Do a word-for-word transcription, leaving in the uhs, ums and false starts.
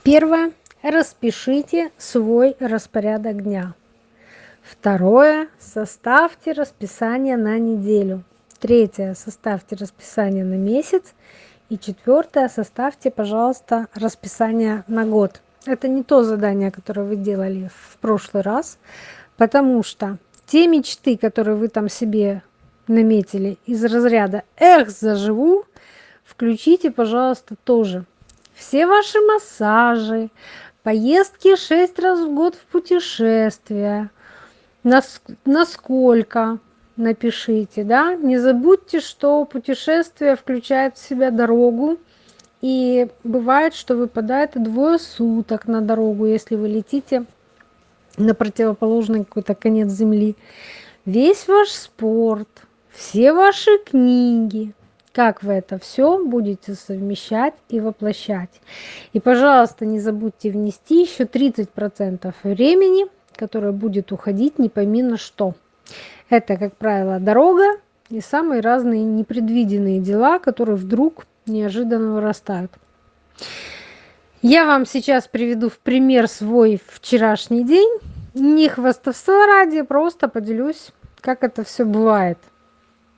Первое. Распишите свой распорядок дня. Второе. Составьте расписание на неделю. Третье. Составьте расписание на месяц. И четвертое. Составьте, пожалуйста, расписание на год. Это не то задание, которое вы делали в прошлый раз, потому что те мечты, которые вы там себе наметили из разряда «эх, заживу», включите, пожалуйста, тоже. Все ваши массажи, поездки шесть раз в год в путешествия, нас, насколько напишите, да. Не забудьте, что путешествие включает в себя дорогу, и бывает, что выпадает двое суток на дорогу, если вы летите на противоположный какой-то конец земли. Весь ваш спорт, все ваши книги, как вы это все будете совмещать и воплощать. И, пожалуйста, не забудьте внести еще тридцать процентов времени, которое будет уходить не пойми на что. Это, как правило, дорога и самые разные непредвиденные дела, которые вдруг неожиданно вырастают. Я вам сейчас приведу в пример свой вчерашний день. Не хвастовства ради, просто поделюсь, как это все бывает.